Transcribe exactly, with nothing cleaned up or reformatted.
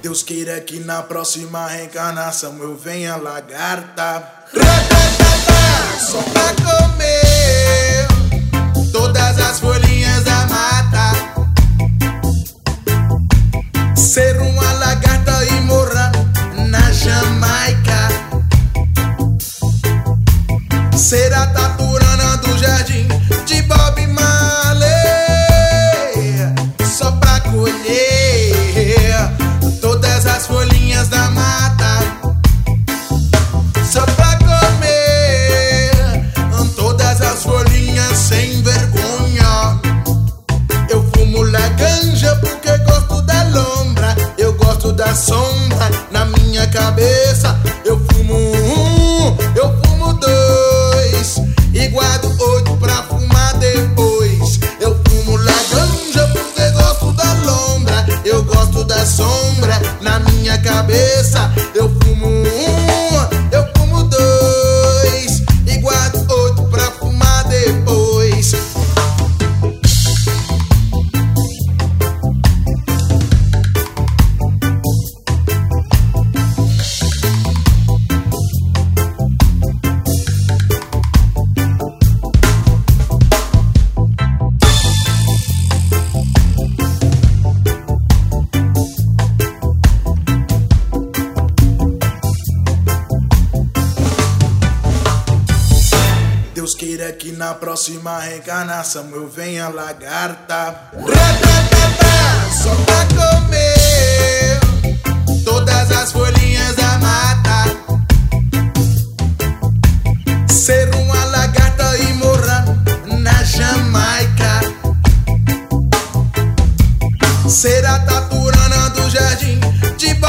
Deus queira que na próxima reencarnação eu venha lagarta. Só pra comer todas as folhinhas da mata, ser uma lagarta e morar na Jamaica, ser a taturana do jardim de Bob Marley. Só pra colher todas as folhinhas da mata, só pra comer todas as folhinhas sem vergonha. Eu fumo la ganja porque gosto da lombra, eu gosto da sombra na minha cabeça. Eu fumo um, eu fumo dois e guardo oito pra fumar depois. Eu fumo la ganja porque gosto da lombra, eu gosto da sombra na minha cabeça. Eu fumo um, eu fumo dois e guardo oito pra fumar depois. Deus queira que na próxima reencarnação eu venha lagarta. Só pra comer todas as folhinhas da mata, ser uma lagarta e morar na Jamaica, ser a taturana do jardim de